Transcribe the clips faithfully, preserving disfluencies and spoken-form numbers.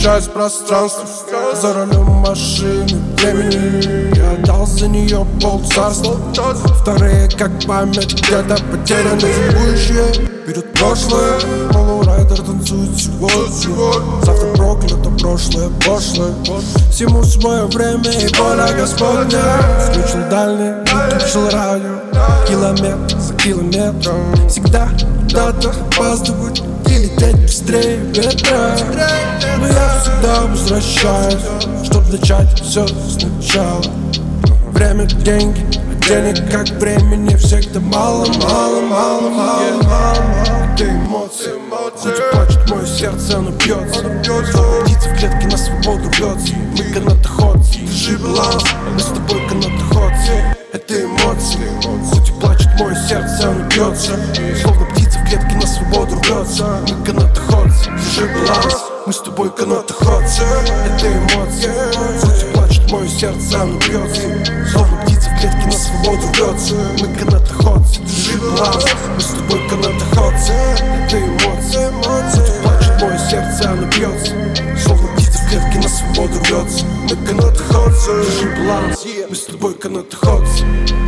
часть пространства. За рулем машины времени я отдал за нее полцарства. Вторые как память где-то потеряны. Будущее перед прошлое. Полурайдер танцует сегодня. Завтра проклято прошлое, пошлое. Всему свое время и воля Господня. Включил дальний, выключил радио. Километр за километром. Всегда куда-то опаздывать и лететь быстрее ветра. Но я всегда возвращаюсь, чтоб начать все сначала. Время, деньги, а денег как времени всегда мало, мало, мало, мало, мало. Это эмоции, хоть и плачет мое сердце, оно бьется. Словно птица в клетке на свободу рвется. Мы канатоходцы, держи баланс, мы с тобой канатоходцы. Это эмоции, хоть и плачет мое сердце, оно бьется. Словно птица в клетке на свободу рвется. Мы канатоходцы, держи баланс, мы с тобой канатоходцы. Это эмоции, хоть и плачет мое сердце, оно бьется. Словно птица в клетке на свободу рвется. Мы канатоходцы, держи баланс, мы с тобой канатоходцы. Это эмоции, хоть и плачет мое сердце, оно бьется. Словно птица в клетке на свободу рвется. Мы канатоходцы, держи баланс, мы с тобой канатоходцы.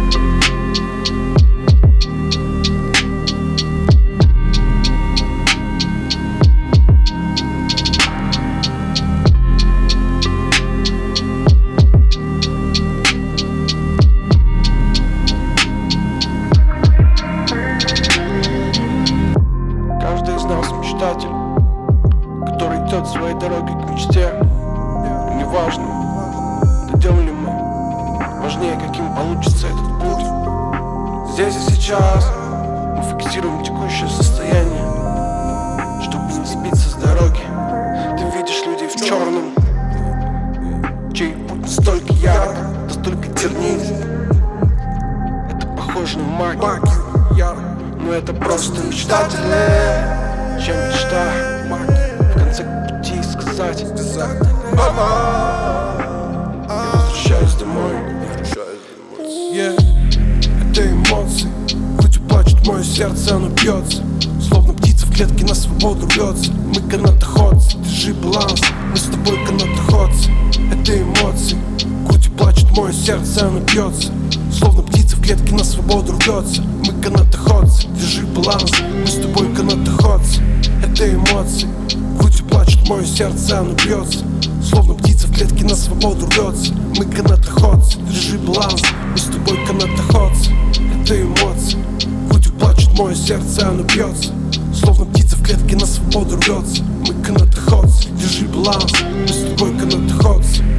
Каждый из нас мечтатель, который идет своей дорогой к мечте. И неважно, дойдем ли мы, важнее, каким получится этот путь. Здесь и сейчас мы фиксируем текущее состояние, чтобы не сбиться с дороги. Ты видишь людей в черном, чей путь настолько ярок, настолько тернист. Это похоже на магию, но это просто мечтатели, чем мечта. В конце пути сказать: мама, я возвращаюсь домой. Yeah. Это эмоции, хоть и плачет мое сердце, оно бьется. Словно птица в клетке на свободу рвется. Мы канатоходцы, держи баланс, мы с тобой канатоходцы. Это эмоции, хоть и плачет мое сердце, оно бьется. Словно птица в клетке на свободу рвется. Мы канатоходцы, держи баланс, мы с тобой канатоходцы. Это эмоции, хоть и плачет мое сердце, оно бьется. Словно птица в клетке на свободу рвется. Мы канатоходцы, держи баланс, мы с тобой канатоходцы. Это эмоции, хоть и плачет мое сердце, оно бьется. Словно птица в клетке на свободу рвется. Мы канатоходцы, держи баланс, мы с тобой канатоходцы.